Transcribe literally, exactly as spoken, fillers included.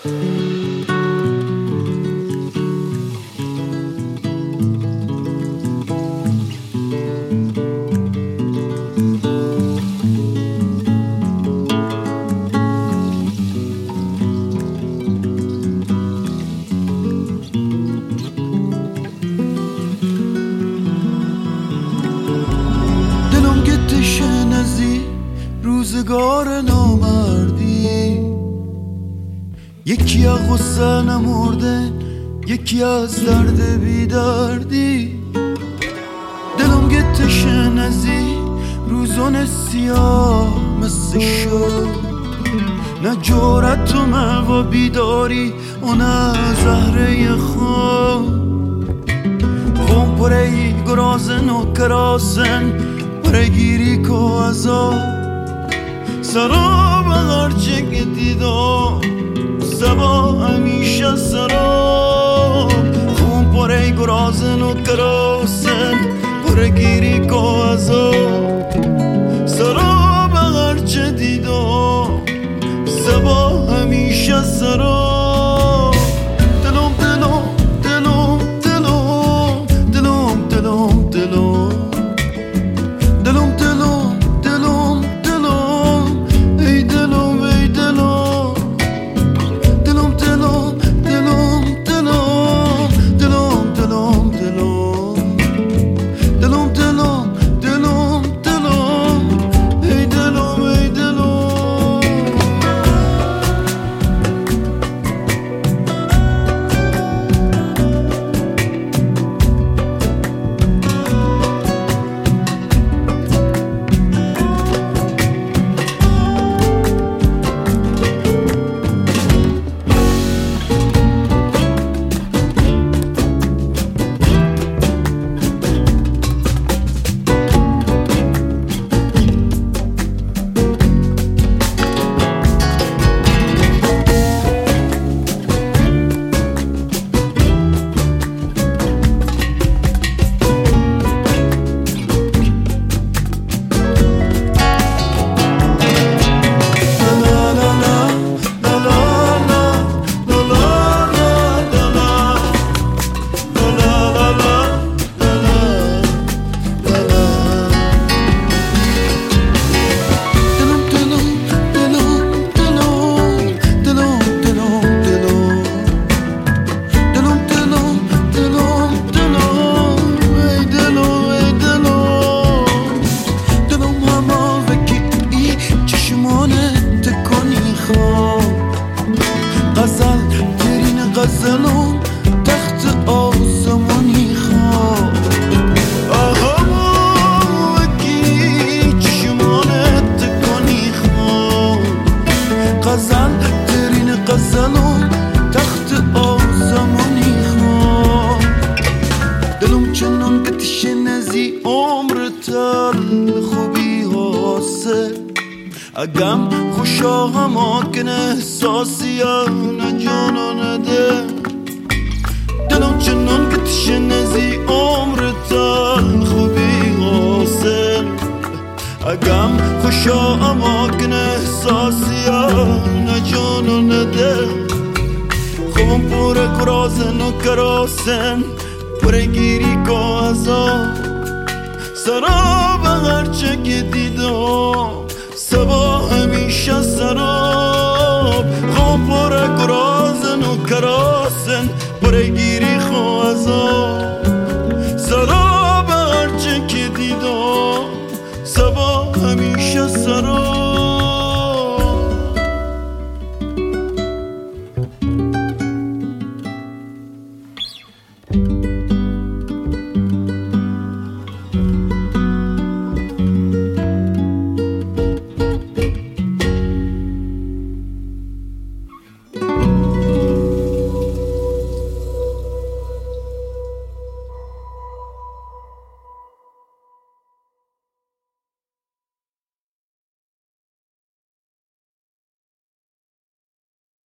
روزگار نامردی، یکی از غصه نمرده، یکی از درد بیدردی. دلم گتشه نزی روزان سیاه مثل شد، نه جورت و موا بیداری و نه زهره خواب. خون پره گرازن و کراسن پره گیری که ازا سراب هرچه که دیدم سبا همیشه سراب. خون پره گرازن و کراسن پره گیری که ازا سراب هرچه دیدم سبا همیشه سراب. دلم دلم دلم دلم دلم دلم دلم دلم دلم دلم دلم ای دلم ای دلم دلم دلم دلم دلم دلم دلم دلم دلم دلم دلم دلم ای دلم ای دلم. غزل ترین غزلم تخت آسمانی خواب. آها وکی چشمانت تکانی خواب. غزل ترین غزلم تخت آسمانی خواب. دلم چنان بتش نزی عمر تل خوبی حاصل. اگم خوشا هما کن احساسی نه جانا نده. دلم چنان که تشه نزی عمر تل خوبی حاصل. اگم خوشا هما کن احساسی نه جانا نده. خوبم پوره کرازن و کراسن پوره گیری که ازا سراب هرچه که دیدم سبا همیشه سراب. خواب پره کرازن و کراسن پره گیری خوازا سراب هرچه که دیدم سبا همیشه سراب.